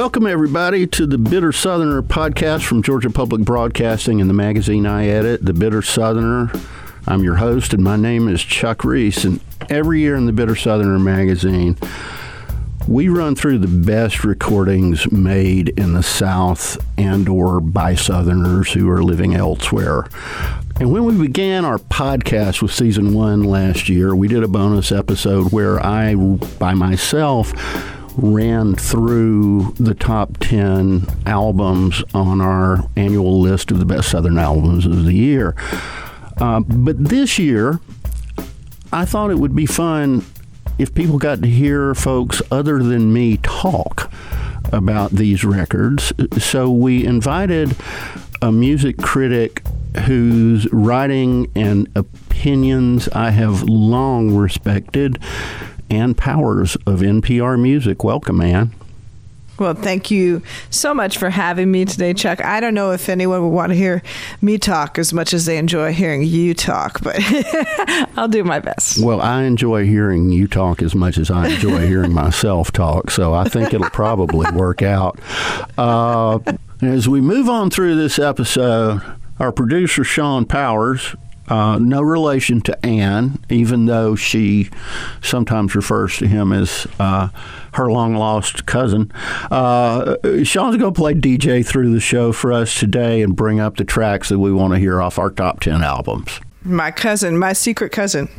Welcome, everybody, to the Bitter Southerner podcast from Georgia Public Broadcasting and the magazine I edit, The Bitter Southerner. I'm your host, and my name is Chuck Reese. And every year in the Bitter Southerner magazine, we run through the best recordings made in the South and or by Southerners who are living elsewhere. And when we began our podcast with season 1 last year, we did a bonus episode where I, by myself, ran through the top 10 albums on our annual list of the best Southern albums of the year. But this year, I thought it would be fun if people got to hear folks other than me talk about these records. So we invited a music critic whose writing and opinions I have long respected, Ann Powers of NPR Music. Welcome, Ann. Well, thank you so much for having me today, Chuck. I don't know if anyone would want to hear me talk as much as they enjoy hearing you talk, but I'll do my best. Well, I enjoy hearing you talk as much as I enjoy hearing myself talk, so I think it'll probably work out. As we move on through this episode, our producer, Sean Powers, no relation to Ann, even though she sometimes refers to him as her long-lost cousin. Sean's going to play DJ through the show for us today and bring up the tracks that we want to hear off our top 10 albums. My cousin, my secret cousin.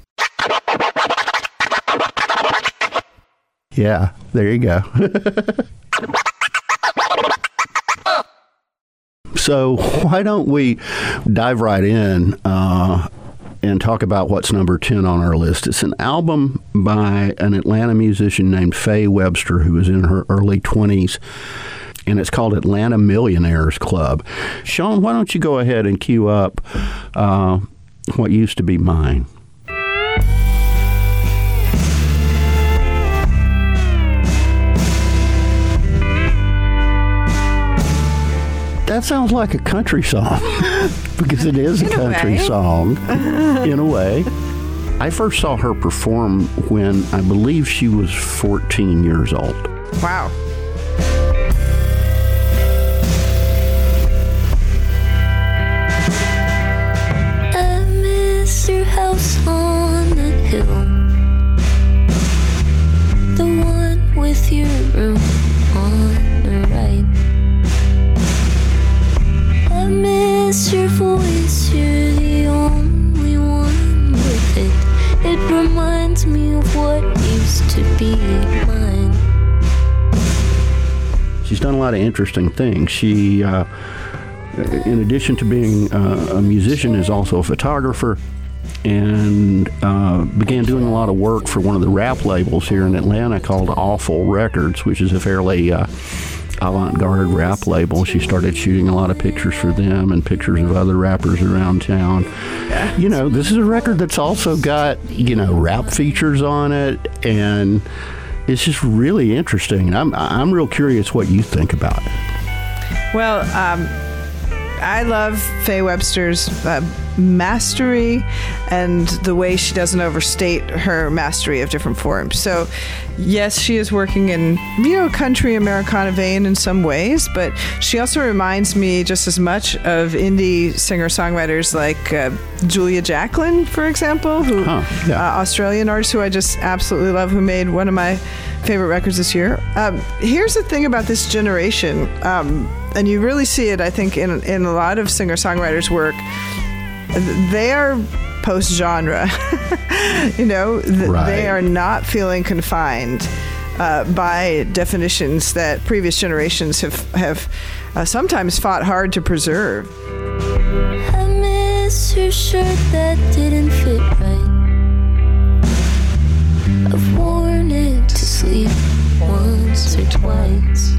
Yeah, there you go. So why don't we dive right in and talk about what's number 10 on our list. It's an album by an Atlanta musician named Faye Webster, who is in her early 20s, and it's called Atlanta Millionaires Club. Sean, why don't you go ahead and cue up What Used to Be Mine. That sounds like a country song, because it is a country song, in a way. I first saw her perform when I believe she was 14 years old. Wow. I miss your house on the hill, the one with your room on the right. I miss your voice, you're the only one with it. It reminds me of what used to be mine. She's done a lot of interesting things. She, in addition to being a musician, is also a photographer, and began doing a lot of work for one of the rap labels here in Atlanta called Awful Records, which is a fairly avant-garde rap label. She started shooting a lot of pictures for them and pictures of other rappers around town. You know, this is a record that's also got, rap features on it, and it's just really interesting. I'm real curious what you think about it. Well, I love Faye Webster's mastery and the way she doesn't overstate her mastery of different forms. So, yes, she is working in, country Americana vein in some ways, but she also reminds me just as much of indie singer-songwriters like Julia Jacklin, for example, who Australian artist who I just absolutely love, who made one of my favorite records this year. Here's the thing about this generation, and you really see it, I think, in a lot of singer-songwriters' work. They are post-genre. Right. They are not feeling confined by definitions that previous generations have sometimes fought hard to preserve. I miss your shirt that didn't fit right. I've worn it to sleep once or twice.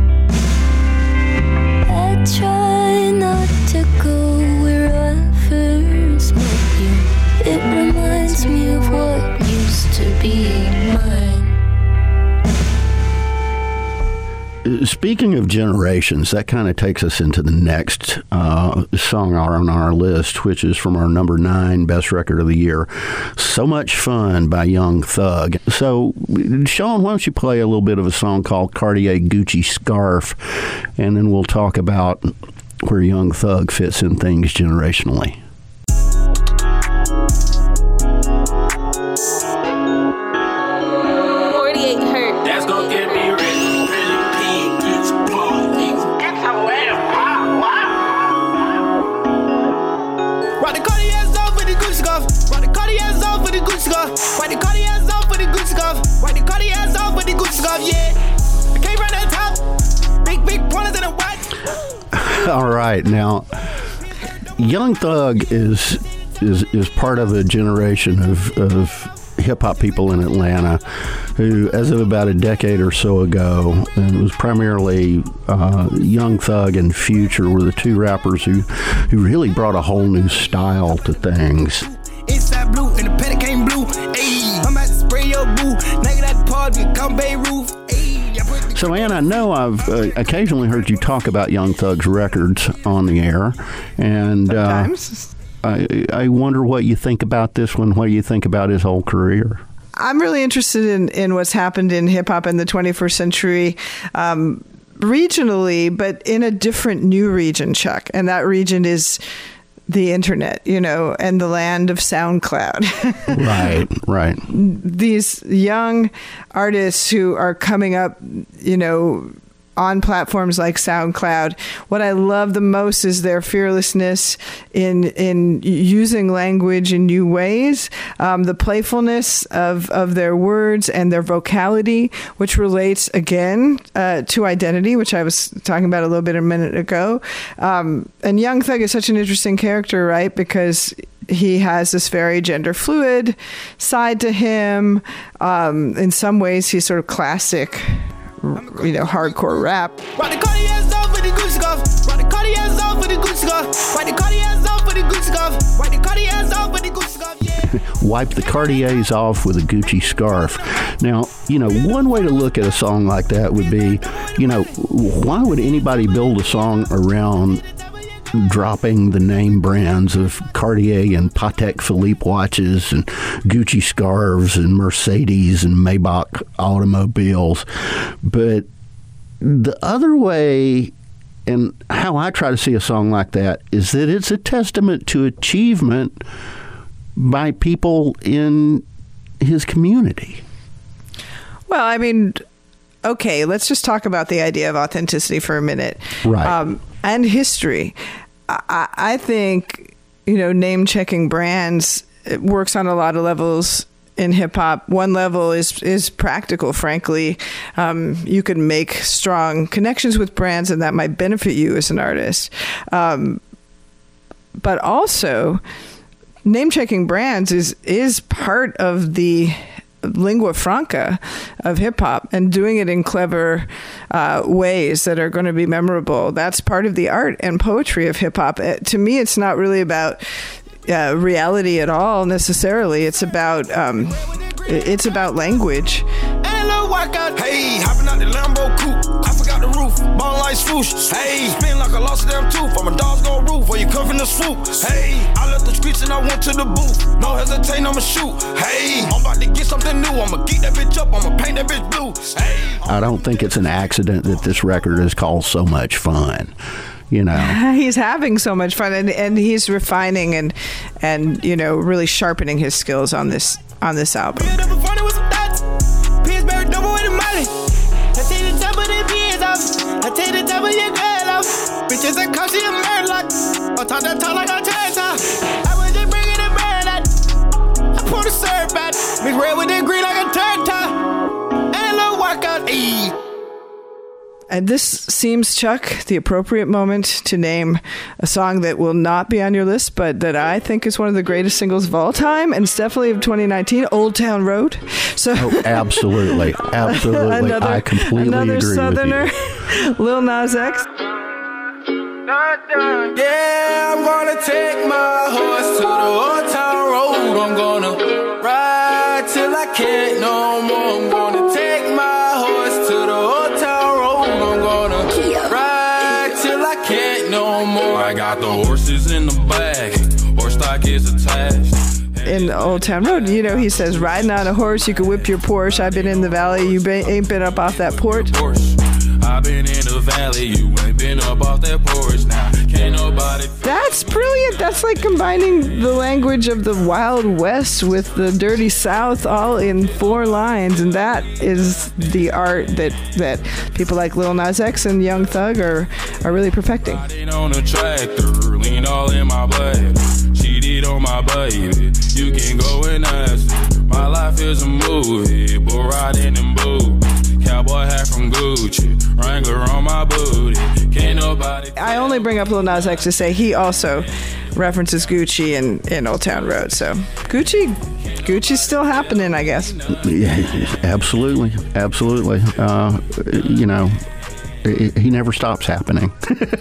I try not to go where I first met you. It reminds me of what used to be mine. Speaking of generations, that kind of takes us into the next song on our list, which is from our number 9 best record of the year, So Much Fun by Young Thug. So, Sean, why don't you play a little bit of a song called Cartier Gucci Scarf, and then we'll talk about where Young Thug fits in things generationally. Wipe the Cartiers off with the Gucci scarf. Wipe the Cartiers off with the Gucci scarf, yeah. I came right at the top. Big pointers in the white. All right, now, Young Thug is part of a generation of hip-hop people in Atlanta who, as of about a decade or so ago, and it was primarily Young Thug and Future were the two rappers who really brought a whole new style to things. Inside blue and the paddock came blue. Ayy, I'm about to spray your boo. Naked at the party, come Beirut. So, Ann, I know I've occasionally heard you talk about Young Thug's records on the air, and sometimes. I wonder what you think about this one. What do you think about his whole career? I'm really interested in what's happened in hip hop in the 21st century. Regionally, but in a different new region, Chuck, and that region is the internet, and the land of SoundCloud. Right. These young artists who are coming up, on platforms like SoundCloud. What I love the most is their fearlessness in using language in new ways, the playfulness of their words and their vocality, which relates again to identity, which I was talking about a little bit a minute ago. And Young Thug is such an interesting character, right? Because he has this very gender fluid side to him. In some ways, he's sort of classic, hardcore rap. Why the Cartiers off with the Gucci scarf? Why the Cartiers off with the Gucci scarf? Why the Cartiers off with the Gucci scarf? Why the Cartiers off with the Gucci scarf? Yeah. Wipe the Cartiers off with a Gucci scarf. Now, one way to look at a song like that would be, why would anybody build a song around dropping the name brands of Cartier and Patek Philippe watches and Gucci scarves and Mercedes and Maybach automobiles? But the other way, and how I try to see a song like that, is that it's a testament to achievement by people in his community. Well, I mean, okay, let's just talk about the idea of authenticity for a minute. Right. And history. I think, name-checking brands, it works on a lot of levels in hip-hop. One level is practical, frankly. You can make strong connections with brands, and that might benefit you as an artist. But also, name-checking brands is part of the lingua franca of hip-hop, and doing it in clever ways that are going to be memorable. That's part of the art and poetry of hip-hop. To me, it's not really about reality at all necessarily. It's about language. Hey, hopping out the Lambo coupe, I forgot the roof, bone like swoosh. Hey, spin like I lost a damn tooth, from a dog's go roof, where you come from the swoop. Hey, I left the streets and I went to the booth, no hesitate, I'ma shoot. Hey, I'm about to get something new, I'ma geek that bitch up, I'ma paint that bitch blue. Hey, I don't think it's an accident that this record is called So Much Fun. He's having so much fun, and he's refining and really sharpening his skills on this album. I take the top of your girl off. Bitches that cost you a murlock. On top that top like a turtle. I was just bringing the bird out. I pulled the syrup out. Mix red with the green like a turtle. And a little workout. Ayy. And this seems, Chuck, the appropriate moment to name a song that will not be on your list, but that I think is one of the greatest singles of all time, and it's definitely of 2019, Old Town Road. So, absolutely. I completely agree Southerner, with you. Lil Nas X. Yeah, I'm gonna take my horse to the Old Town Road. I'm gonna ride till I can't no more. I'm gonna take my horse to the Old Town Road. I'm gonna is attached. In Old Town Road, you know, he says, riding on a horse, you can whip your Porsche. I've been in the valley, you ain't been up off that porch. I've been in the valley, you ain't been up off that porch. Now, can't nobody. That's brilliant. That's like combining the language of the Wild West with the Dirty South all in 4 lines. And that is the art that people like Lil Nas X and Young Thug are really perfecting. Riding on a tractor, lean all in my blood. Cheated on my baby, you can go and ask her. My life is a movie, bull riding in boots. Cowboy hat from Gucci, Wrangler on my booty. Can't nobody. I only bring up Lil Nas X to say he also references Gucci in Old Town Road. So Gucci's still happening, I guess. Yeah, absolutely. You know, he never stops happening.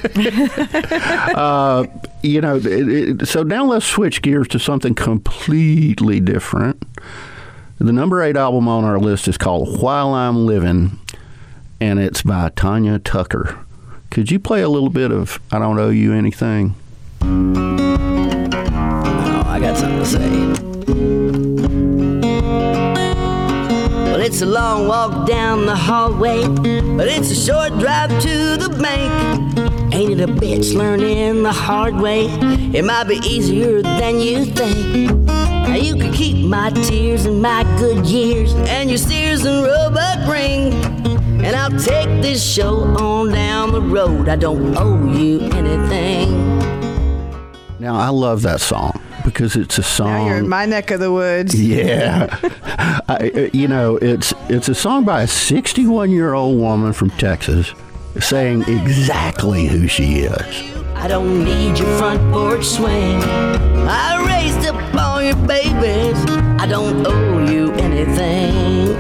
You know, so now let's switch gears to something completely different. The number 8 album on our list is called While I'm Living, and it's by Tanya Tucker. Could you play a little bit of I Don't Owe You Anything? Oh, I got something to say. Well, it's a long walk down the hallway, but it's a short drive to the bank. Ain't it a bitch learning the hard way? It might be easier than you think. Now you can keep my tears and my good years and your Sears and Roebuck ring, and I'll take this show on down the road. I don't owe you anything. Now, I love that song because it's a song. Now you're in my neck of the woods. Yeah. You know, it's a song by a 61-year-old woman from Texas saying exactly who she is. I don't need your front porch swing. I raised up all your babies. I don't owe you anything.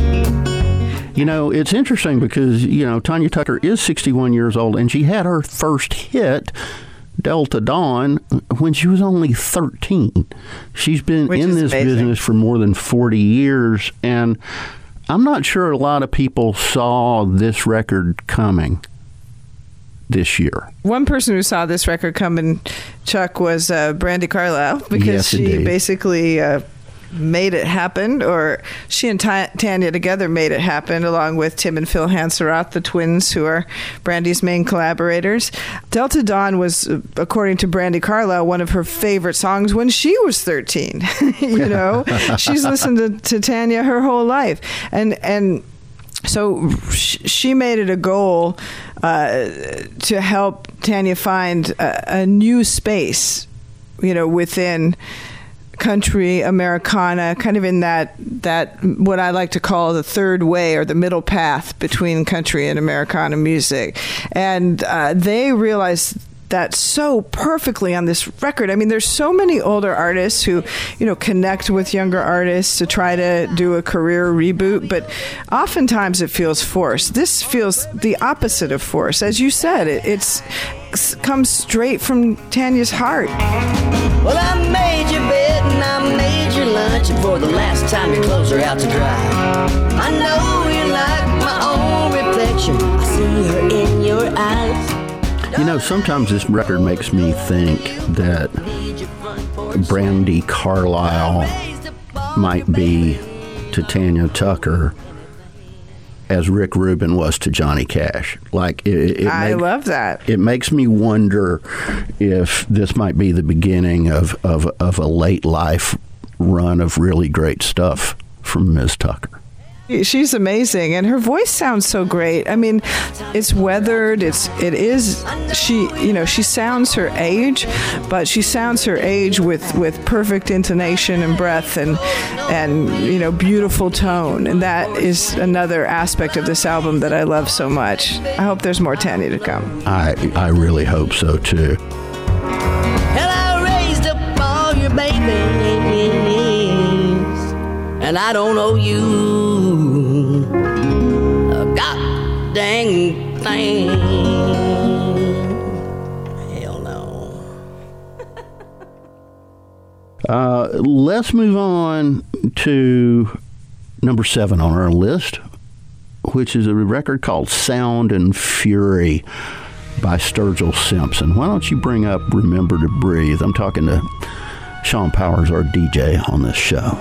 You know, it's interesting because, you know, Tanya Tucker is 61 years old, and she had her first hit, Delta Dawn, when she was only 13. She's been in this business for more than 40 years, and I'm not sure a lot of people saw this record coming this year. One person who saw this record coming, Chuck, was Brandi Carlile, because yes, she indeed. basically made it happen, or she and Tanya together made it happen, along with Tim and Phil Hanseroth, the twins, who are Brandi's main collaborators. Delta Dawn was, according to Brandi Carlile, one of her favorite songs when she was 13. You know, she's listened to Tanya her whole life, and so she made it a goal to help Tanya find a new space, you know, within country Americana, kind of in that what I like to call the third way, or the middle path between country and Americana music. And they realized that so perfectly on this record. I mean, there's so many older artists who, you know, connect with younger artists to try to do a career reboot, but oftentimes it feels forced. This feels the opposite of forced. As you said, it comes straight from Tanya's heart. Well, I made your bed and I made your lunch, and for the last time your clothes are out to dry. I know you like my own reflection. I see her in your eyes. You know, sometimes this record makes me think that Brandi Carlile might be to Tanya Tucker as Rick Rubin was to Johnny Cash. Like, I love that. It makes me wonder if this might be the beginning of a late life run of really great stuff from Ms. Tucker. She's amazing, and her voice sounds so great. I mean, it's weathered. She sounds her age, but she sounds her age with perfect intonation and breath and you know, beautiful tone. And that is another aspect of this album that I love so much. I hope there's more Tanya to come. I really hope so too. And I raised up all your babies, and I don't owe you a god dang thing. Hell no. Let's move on to number 7 on our list, which is a record called Sound and Fury by Sturgill Simpson. Why don't you bring up Remember to Breathe? I'm talking to Sean Powers, our DJ on this show.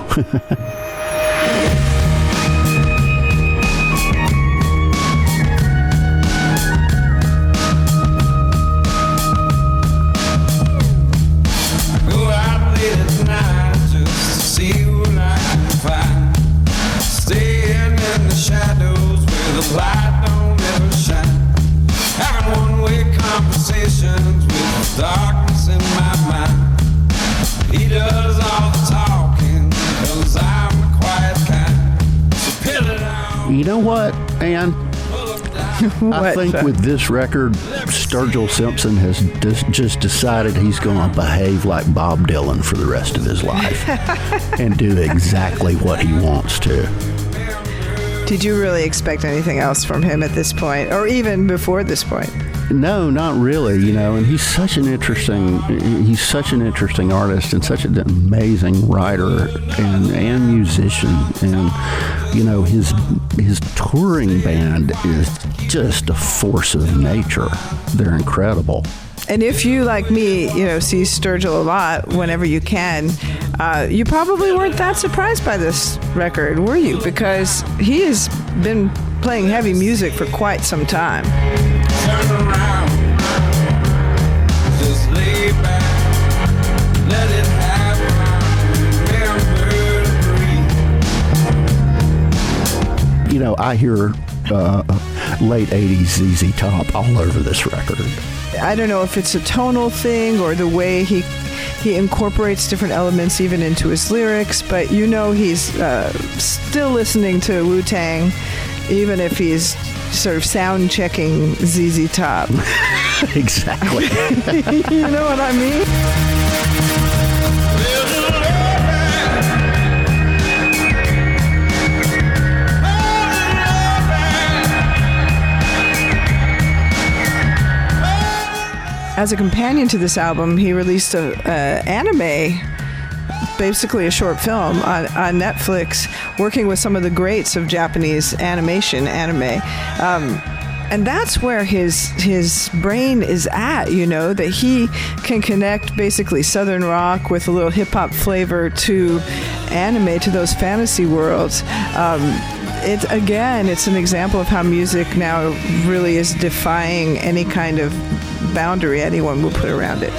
Darkness in my mind. He does all the talking, 'cause I'm the quiet kind. So peel it out. You know what, Ann? I think with this record, Sturgill Simpson has just decided he's going to behave like Bob Dylan for the rest of his life and do exactly what he wants to. Did you really expect anything else from him at this point, or even before this point? No, not really, you know, and he's such an interesting artist and such an amazing writer and musician. And, you know, his touring band is just a force of nature. They're incredible. And if you, like me, you know, see Sturgill a lot whenever you can, you probably weren't that surprised by this record, were you? Because he has been playing heavy music for quite some time. Turn around, just lay back, let it happen, remember to breathe. You know, I hear late 80s ZZ Top all over this record. I don't know if it's a tonal thing or the way he incorporates different elements even into his lyrics, but you know he's still listening to Wu-Tang, even if he's sort of sound checking ZZ Top. Exactly. You know what I mean? As a companion to this album, he released a anime, basically a short film on Netflix, working with some of the greats of Japanese anime. And that's where his brain is at, you know, that he can connect basically Southern rock with a little hip-hop flavor to anime, to those fantasy worlds. It's an example of how music now really is defying any kind of boundary anyone will put around it.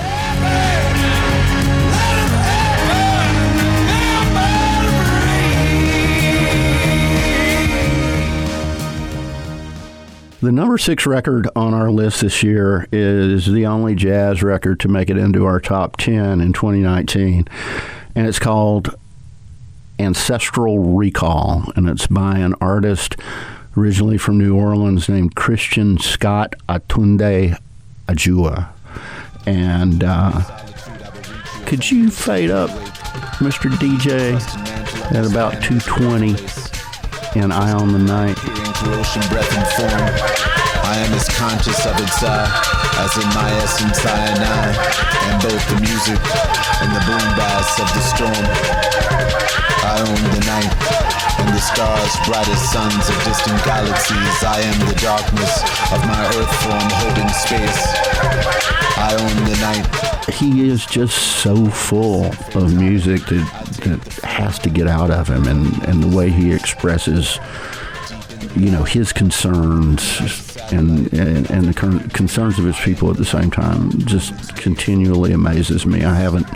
The number 6 record on our list this year is the only jazz record to make it into our top 10 in 2019, and it's called Ancestral Recall, and it's by an artist originally from New Orleans named Christian Scott Atunde Ajua. And could you fade up, Mr. DJ, at about 2:20 in Eye on the Night? Ocean breath and form, I am as conscious of its as in my essence I and I, and both the music and the boom bass of the storm. I own the night and the stars, brightest suns of distant galaxies. I am the darkness of my earth form holding space. I own the night. He is just so full of music that has to get out of him, and the way he expresses, you know, his concerns and the concerns of his people at the same time just continually amazes me. I haven't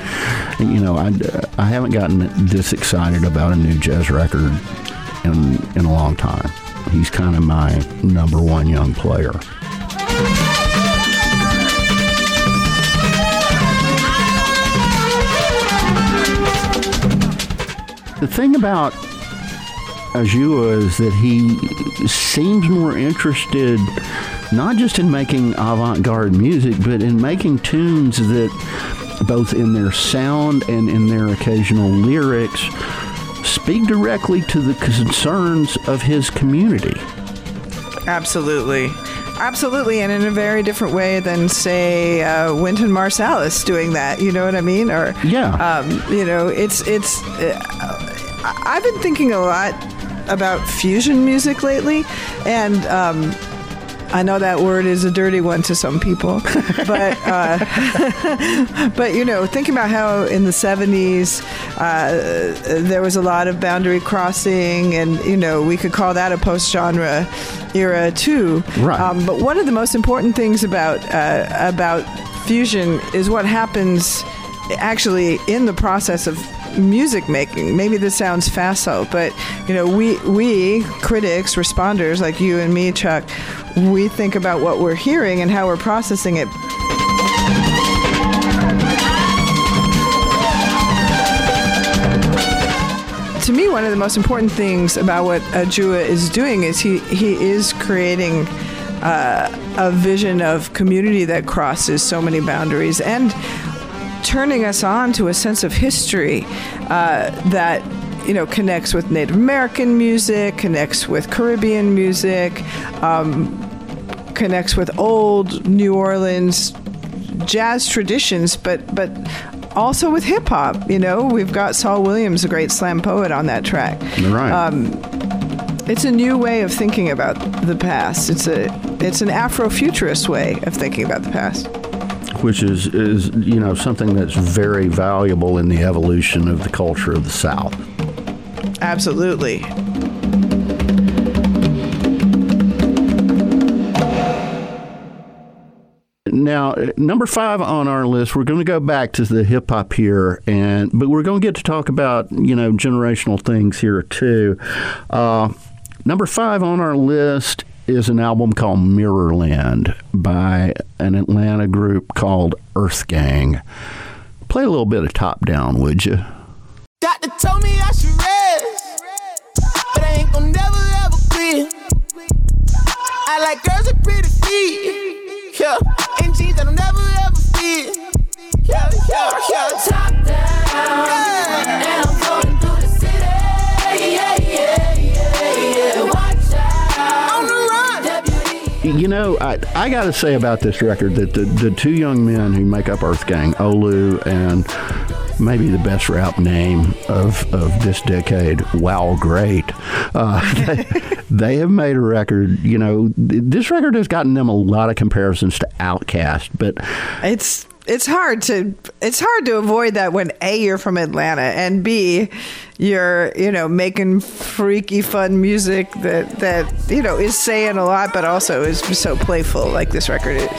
gotten this excited about a new jazz record in a long time. He's kind of my number one young player. The thing about Ajua is that he seems more interested not just in making avant-garde music, but in making tunes that, both in their sound and in their occasional lyrics, speak directly to the concerns of his community. Absolutely, and in a very different way than, say, Wynton Marsalis doing that. You know what I mean? Or yeah, you know, it's. I've been thinking a lot about fusion music lately, and I know that word is a dirty one to some people, but thinking about how in the 70s there was a lot of boundary crossing, and we could call that a post-genre era too. Right. But one of the most important things about fusion is what happens actually in the process of music making. Maybe this sounds facile, but we critics, responders like you and me, Chuck, we think about what we're hearing and how we're processing it. To me, one of the most important things about what Ajua is doing is he is creating a vision of community that crosses so many boundaries and turning us on to a sense of history that connects with Native American music, connects with Caribbean music, connects with old New Orleans jazz traditions, but also with hip hop. We've got Saul Williams, a great slam poet, on that track. Right. It's a new way of thinking about the past. It's an Afrofuturist way of thinking about the past, which is something that's very valuable in the evolution of the culture of the South. Absolutely. Now, number 5 on our list, we're going to go back to the hip hop here, but we're going to get to talk about generational things here too. Number 5 on our list is an album called Mirrorland by an Atlanta group called Earth Gang. Play a little bit of Top Down, would you? Doctor told me I should rest, but I ain't gon' never ever quit. I like girls with pretty feet, yeah, and jeans that'll never ever fit. Yeah. Top down, yeah. And I'm going through the city. Yeah. Watch out. On the run. I got to say about this record that the two young men who make up Earth Gang, Olu and maybe the best rap name of this decade, Wow Great, they have made a record. This record has gotten them a lot of comparisons to Outkast, but it's hard to avoid that when A, you're from Atlanta, and B, you're making freaky fun music that is saying a lot but also is so playful, like this record is.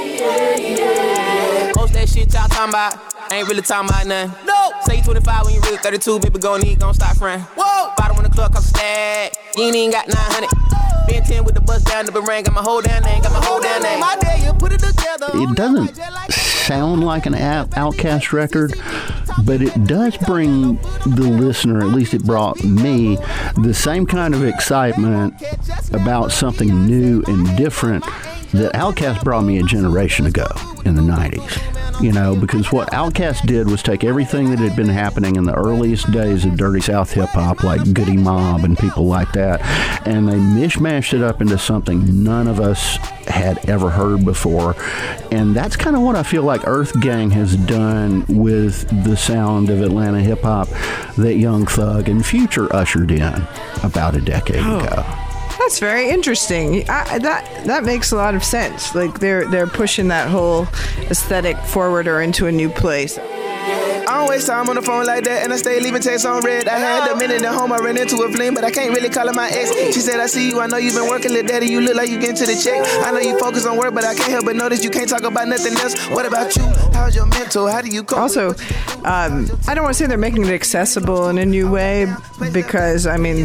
Most that shit y'all talking about ain't really talking about nothing. No. Say you 25 when you really 32, baby, gon' stop frontin'. Whoa. Bottom on the club cost a stack. You ain't even got 900. Been 10 with the bus down the boomerang, got my whole damn name, My day, you put it together. It doesn't sound like an Outkast record, but it does bring the listener, at least it brought me, the same kind of excitement about something new and different that Outkast brought me a generation ago in the 90s. Because what Outkast did was take everything that had been happening in the earliest days of Dirty South hip-hop, like Goody Mob and people like that, and they mishmashed it up into something none of us had ever heard before. And that's kind of what I feel like Earth Gang has done with the sound of Atlanta hip-hop that Young Thug and Future ushered in about a decade ago. That's very interesting. That makes a lot of sense. Like they're pushing that whole aesthetic forward or into a new place. I don't waste time on the phone like that, and I stay leaving texts on red. I had a minute at home, I ran into a fling, but I can't really call her my ex. She said, I see you, I know you've been working, little daddy, you look like you getting to the check. I know you focus on work, but I can't help but notice you can't talk about nothing else. What about you? How's your mental? How do you cope? Also, I don't want to say they're making it accessible in a new way, because,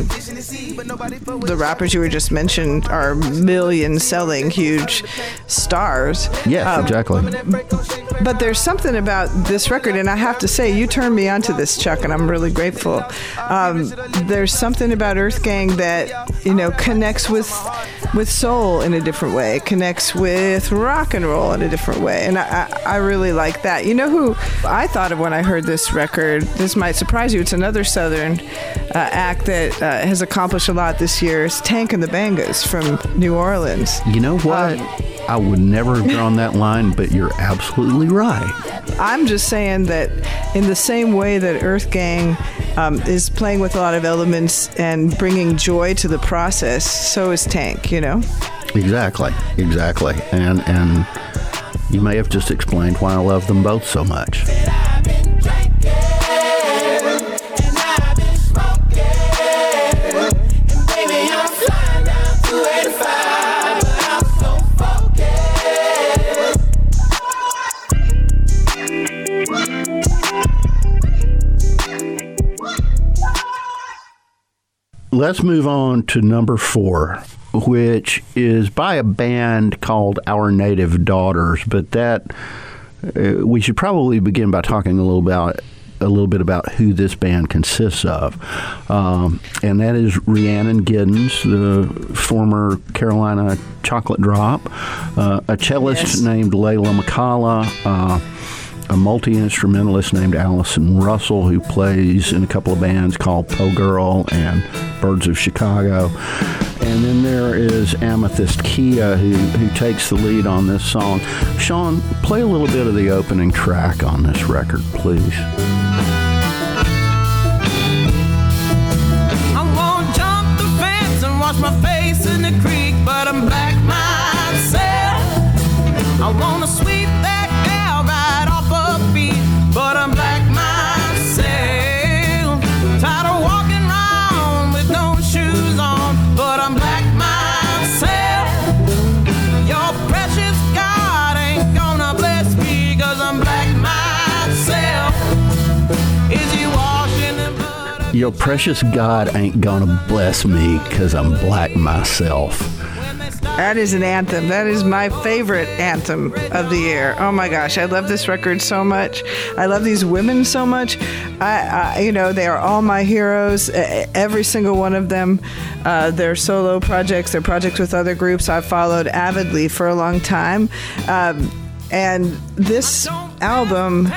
the rappers you were just mentioned are million-selling huge stars. Yes, exactly. But there's something about this record, and I have to say, you turned me onto this, Chuck, and I'm really grateful. There's something about Earth Gang that, connects with soul in a different way, connects with rock and roll in a different way, and I really like that. You know who I thought of when I heard this record? This might surprise you. It's another Southern act that has accomplished a lot this year. It's Tank and the Bangas from New Orleans. You know what? I would never have drawn that line, but you're absolutely right. I'm just saying that in the same way that Earth Gang is playing with a lot of elements and bringing joy to the process, so is Tank, Exactly. And you may have just explained why I love them both so much. Let's move on to number 4, which is by a band called Our Native Daughters. But that we should probably begin by talking a little bit about who this band consists of, and that is Rhiannon Giddens, the former Carolina Chocolate Drop, a cellist named Layla McCalla, a multi-instrumentalist named Allison Russell, who plays in a couple of bands called Po Girl and Birds of Chicago. And then there is Amethyst Kia, who takes the lead on this song. Sean, play a little bit of the opening track on this record, please. I won't jump the fence and wash my face in the creek, but I'm back myself. I want to sweep that gal right off her feet, but I'm back myself. Tired of walking around with no shoes on, but I'm back myself. Your precious God ain't gonna bless me, 'cause I'm back myself. Is he washing the blood of Your precious God ain't gonna bless me, 'cause I'm black myself. That is an anthem. That is my favorite anthem of the year. Oh my gosh, I love this record so much. I love these women so much. They are all my heroes. Every single one of them. Their solo projects, their projects with other groups, I've followed avidly for a long time. And this album,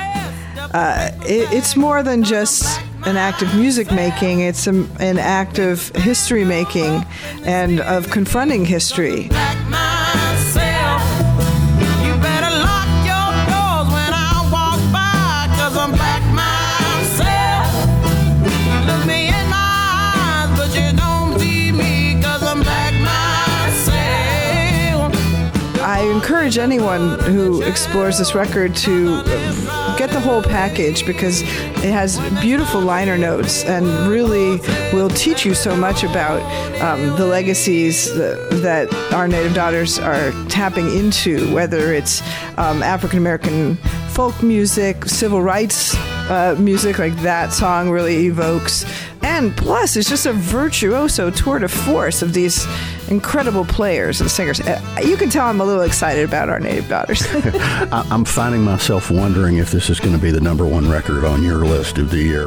it's more than just an act of music making. It's an act of history making and of confronting history. back myself? You better lock your doors when I walk by, 'cause I'm back myself. You look me in my eyes, but you don't see me, 'cause I'm back myself. I encourage anyone who explores this record to get the whole package, because it has beautiful liner notes and really will teach you so much about the legacies that Our Native Daughters are tapping into, whether it's African American folk music, civil rights music, like that song really evokes. And plus, it's just a virtuoso tour de force of these incredible players and singers. You can tell I'm a little excited about Our Native Daughters. I'm finding myself wondering if this is going to be the number 1 record on your list of the year.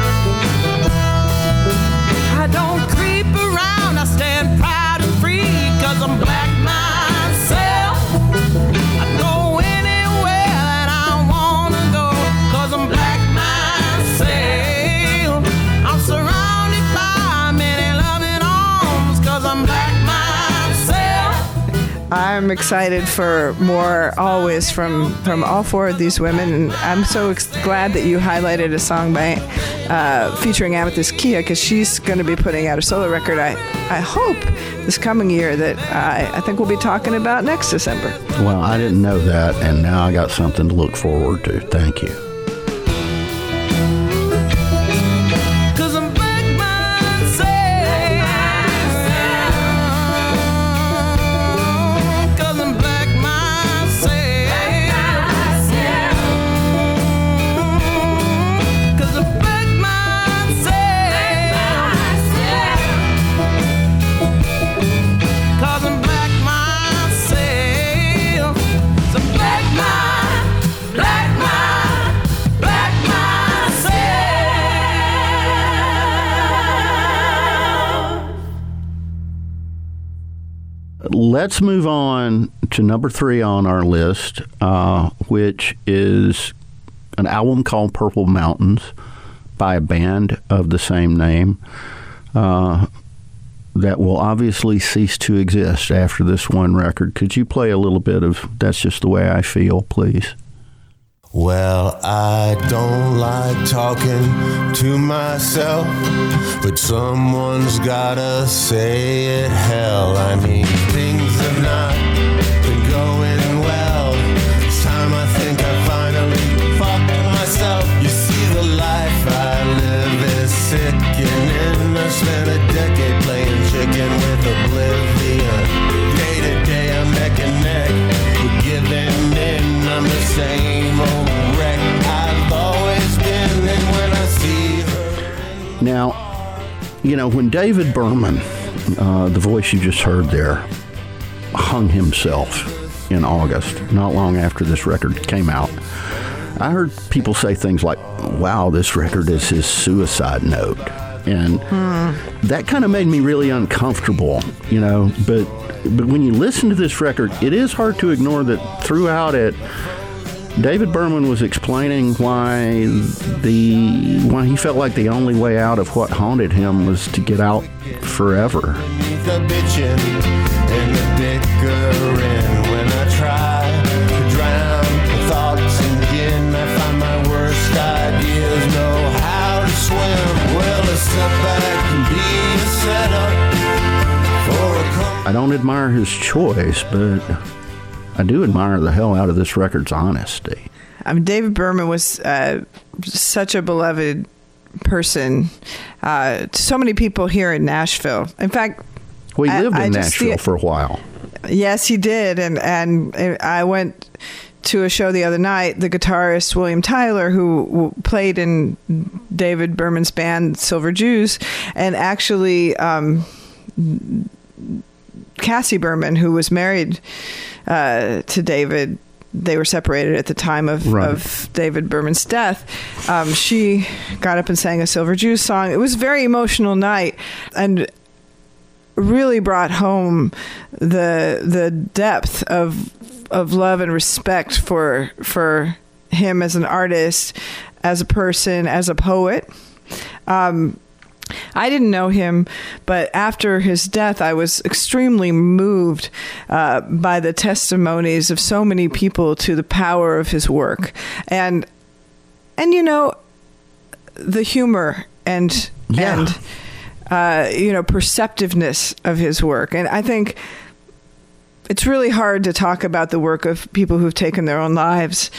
I don't creep around, I stand proud and free, 'cause I'm black myself. I go anywhere that I wanna go, 'cause I'm black myself. I'm surrounded by many loving arms, 'cause I'm black myself. I'm excited for more always from all 4 of these women. And I'm so glad that you highlighted a song by featuring Amethyst Kia, because she's going to be putting out a solo record, I hope, this coming year that I think we'll be talking about next December. Well, I didn't know that, and now I got something to look forward to. Thank you. 'Cause I'm black myself. 'Cause I'm black myself. 'Cause I'm black myself. 'Cause I'm black myself. So black myself. Let's move on to number 3 on our list, which is an album called Purple Mountains by a band of the same name that will obviously cease to exist after this one record. Could you play a little bit of That's Just the Way I Feel, please? Well, I don't like talking to myself, but someone's gotta say it. Hell, I mean, things have not been going well. This time I think I finally fucked myself. You see, the life I live is sickening. I spent a decade playing chicken with oblivion. Day to day I'm neck and neck with giving in. I'm the same old wreck I've always been. And when I see her Now, you know, when David Berman, the voice you just heard there, hung himself in August, not long after this record came out, I heard people say things like, wow, this record is his suicide note. And that kind of made me really uncomfortable, you know. But when you listen to this record, it is hard to ignore that throughout it, David Berman was explaining why he felt like the only way out of what haunted him was to get out forever. The bitchin' and the bickering. When I try to drown the thoughts again, I find my worst ideas know how to swim. Well, a setback can be a setup for a I don't admire his choice, but I do admire the hell out of this record's honesty. I mean, David Berman was such a beloved person to so many people here in Nashville. In fact, we lived in Nashville for a while. Yes, he did, and I went to a show the other night. The guitarist William Tyler, who played in David Berman's band Silver Jews, and actually Cassie Berman, who was married to David. They were separated at the time of David Berman's death. She got up and sang a Silver Jews song. It was a very emotional night and really brought home the depth of love and respect for him as an artist, as a person, as a poet. I didn't know him, but after his death, I was extremely moved by the testimonies of so many people to the power of his work, and you know, the humor and perceptiveness of his work. And I think it's really hard to talk about the work of people who've taken their own lives.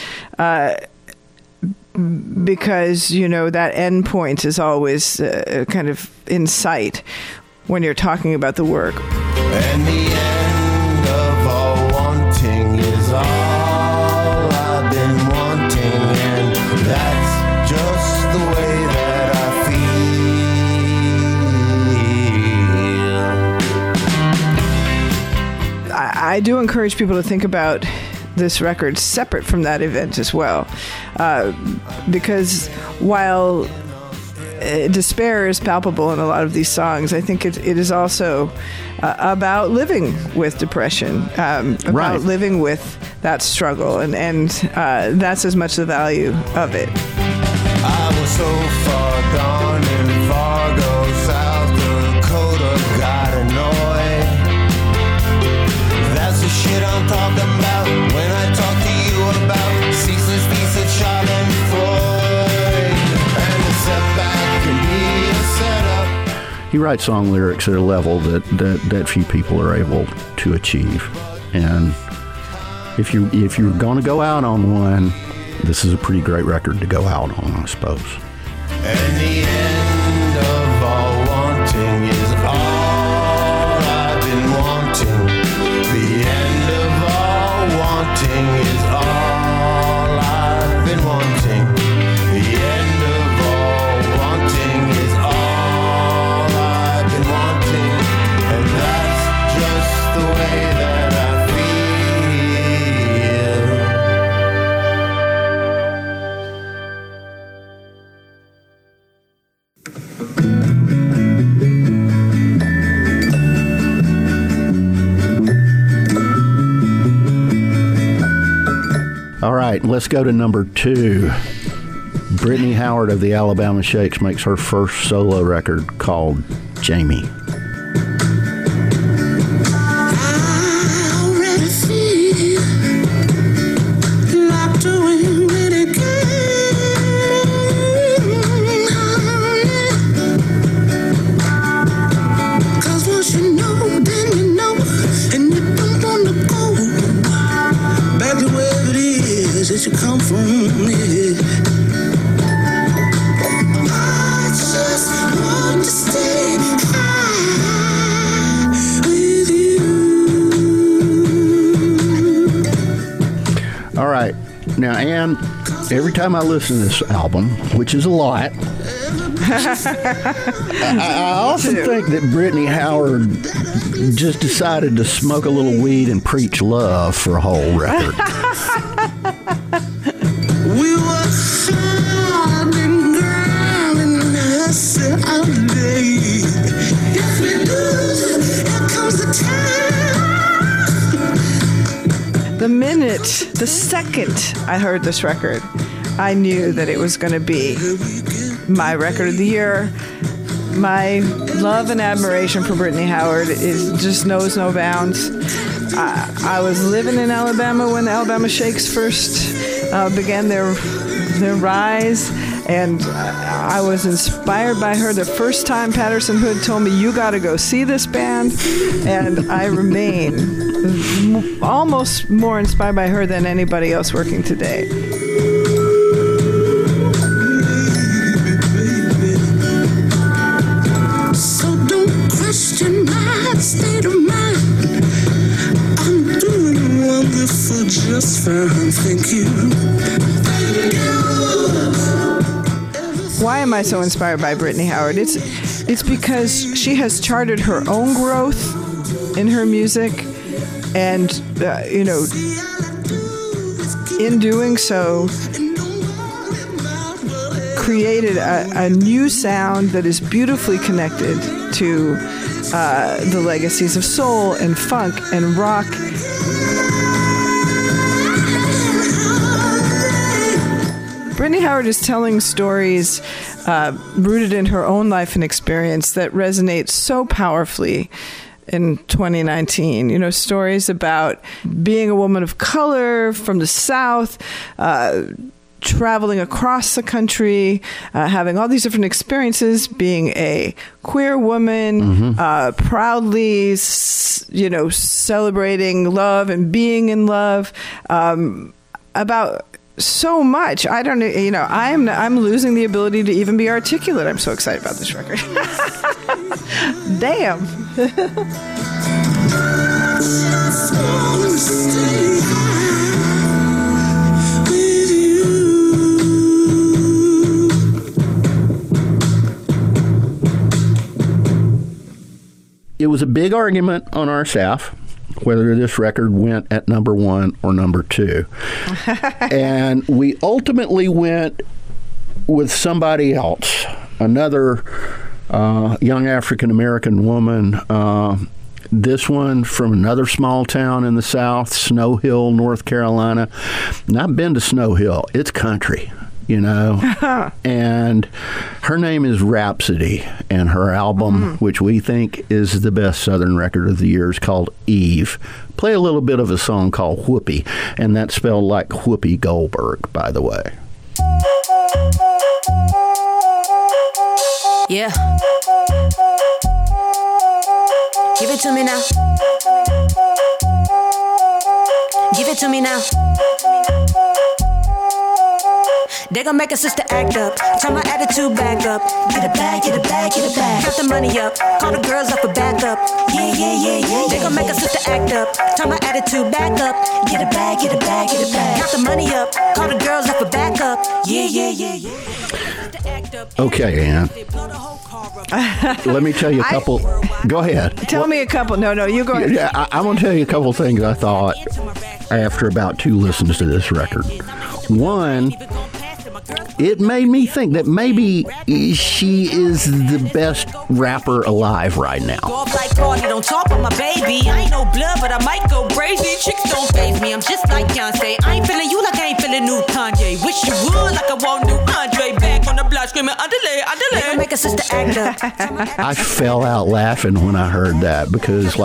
Because, you know, that end point is always kind of in sight when you're talking about the work. And the end of all wanting is all I've been wanting, and that's just the way that I feel. I do encourage people to think about this record separate from that event as well, because while despair is palpable in a lot of these songs, I think it is also about living with depression, about living with that struggle, and that's as much the value of it. I was so far gone in Fargo, South Dakota, got annoyed. That's the shit I'm talking about when I talk to you about ceaseless beats of Schadenfreude. And a setback can be a setup. He writes song lyrics at a level that few people are able to achieve. And if you're going to go out on one, this is a pretty great record to go out on, I suppose. And the end of all wanting is all I've been wanting. The end of all wanting is all I've been wanting. The end of all wanting is all I've been wanting. And that's just the way that I feel. All right, let's go to number 2. Brittany Howard of the Alabama Shakes makes her first solo record called Jamie. Cause once you know, then you know, and you don't you come from me. I just want to stay high with you. All right. Now, Ann, every time I listen to this album, which is a lot, I often think that Brittany Howard just decided to smoke a little weed and preach love for a whole record. We were hard and grinding us all day. If we lose, here comes the time. The second I heard this record, I knew that it was going to be my record of the year. My love and admiration for Brittany Howard just knows no bounds. I was living in Alabama when the Alabama Shakes first began their rise, and I was inspired by her the first time Patterson Hood told me, "You got to go see this band," and I remain almost more inspired by her than anybody else working today. Question my state of mind. I'm doing wonderful, just fine, thank you. Thank you. Why am I so inspired by Brittany Howard? It's because she has charted her own growth in her music, and in doing so, created a new sound that is beautifully connected to the legacies of soul and funk and rock. Brittany Howard is telling stories rooted in her own life and experience that resonate so powerfully in 2019. Stories about being a woman of color from the South, traveling across the country, having all these different experiences, being a queer woman, proudly, celebrating love and being in love, about so much. I don't know, I'm losing the ability to even be articulate. I'm so excited about this record. Damn. It was a big argument on our staff whether this record went at number 1 or number 2. And we ultimately went with somebody else, another young African-American woman, this one from another small town in the South, Snow Hill, North Carolina. And I've been to Snow Hill. It's country. And her name is Rhapsody, and her album, which we think is the best Southern record of the year, is called Eve. Play a little bit of a song called Whoopi, and that's spelled like Whoopi Goldberg, by the way. Yeah. Give it to me now. Give it to me now. They gon' make a sister act up, turn my attitude back up. Get it back, get it back, get it back. Count the money up, call the girls up for backup. Yeah, yeah, yeah, yeah. They gon' make a sister act up, turn my attitude back up. Get it back, get it back, get it back. Count the money up, call the girls up for backup. Yeah, yeah, yeah, yeah. Okay, Ann. Let me tell you a couple. Go ahead. Tell me a couple. No, you go ahead. Yeah, I'm going to tell you a couple things I thought after about 2 listens to this record. One, it made me think that maybe she is the best rapper alive right now. Don't talk about my baby. I ain't no blood, but I might go crazy. Chicks don't faze me. I'm just like Beyonce. I ain't feeling you like I ain't feeling new Kanye. Wish you would like I won't do Andre. Back on the block screaming underlay. Make a sister act up. I fell out laughing when I heard that because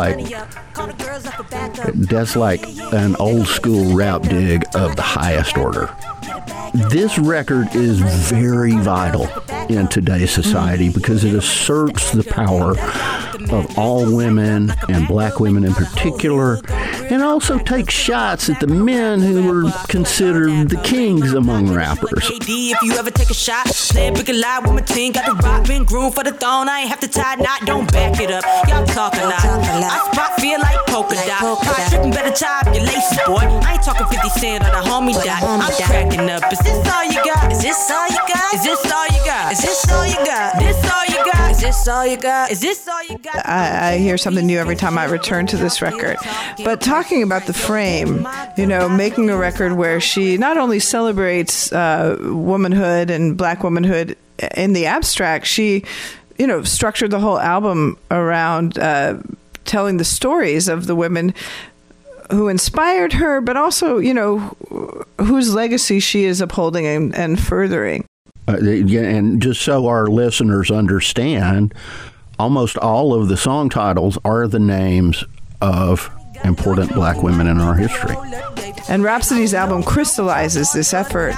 that's like an old school rap dig of the highest order. This record is very vital in today's society because it asserts the power of all women and black women in particular, and also takes shots at the men who were considered the kings among rappers. If you ever take a shot, play a big lie with my team, got the rock, been groomed for the throne. I ain't have to tie a knot, don't back it up. Y'all talk a lot. I spot feel like polka dot. Hot tripping, better tie up your laces, boy. I ain't talking 50 Cent or the homie dot. I'm cracking up. Is this all you got? Is this all you got? Is this all you got? Is this all you got? This all you got? Is this all you got? Is this all you got? I hear something new every time I return to this record. But talking about The Frame, making a record where she not only celebrates womanhood and black womanhood in the abstract, she, structured the whole album around telling the stories of the women who inspired her, but also, whose legacy she is upholding and furthering. And just so our listeners understand, almost all of the song titles are the names of important black women in our history. And Rhapsody's album crystallizes this effort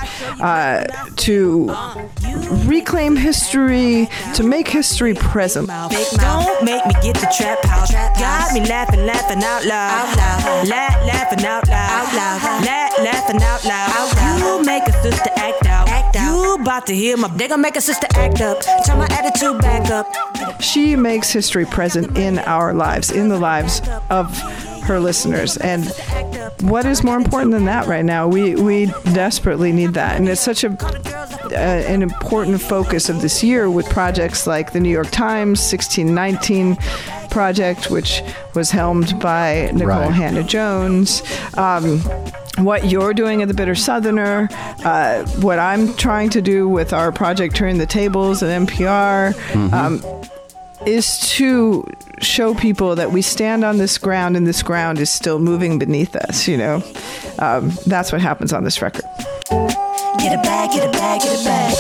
to reclaim history, to make history present. Don't make me get the trap house. Got me laughing out loud. Laughing out loud. Laughing out loud. You make a sister act out. You about to hear they gonna make a sister act up. Turn my attitude back up. She makes history present in our lives, in the lives of her listeners. And what is more important than that right now? We desperately need that. And it's such an important focus of this year with projects like the New York Times 1619 project, which was helmed by Nicole Hannah-Jones. What you're doing at the Bitter Southerner, what I'm trying to do with our project Turn the Tables at NPR, is to show people that we stand on this ground and this ground is still moving beneath us, That's what happens on this record. Get it back, get it back, get it back.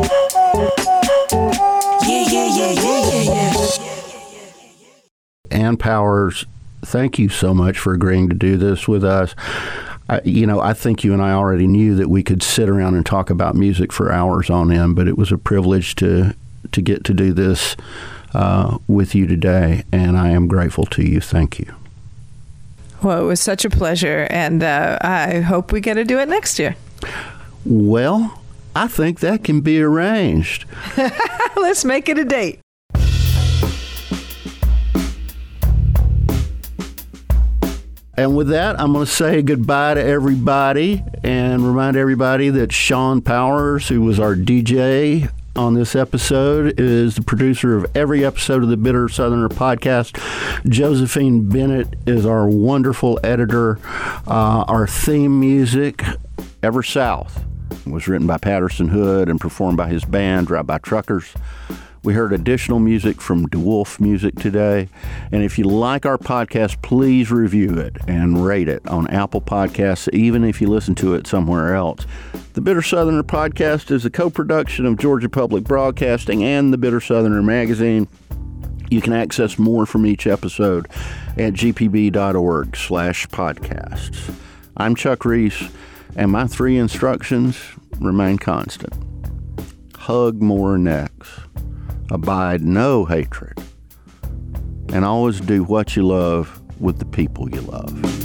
Yeah. Ann Powers, thank you so much for agreeing to do this with us. I think you and I already knew that we could sit around and talk about music for hours on end, but it was a privilege to get to do this with you today, and I am grateful to you. Thank you. Well, it was such a pleasure, and I hope we get to do it next year. Well, I think that can be arranged. Let's make it a date. And with that, I'm going to say goodbye to everybody and remind everybody that Sean Powers, who was our DJ on this episode, is the producer of every episode of the Bitter Southerner podcast. Josephine Bennett is our wonderful editor. Our theme music, Ever South, was written by Patterson Hood and performed by his band, Drive By Truckers. We heard additional music from DeWolf Music today. And if you like our podcast, please review it and rate it on Apple Podcasts, even if you listen to it somewhere else. The Bitter Southerner podcast is a co-production of Georgia Public Broadcasting and the Bitter Southerner magazine. You can access more from each episode at gpb.org/podcasts. I'm Chuck Reese, and my 3 instructions remain constant. Hug more necks. Abide no hatred, and always do what you love with the people you love.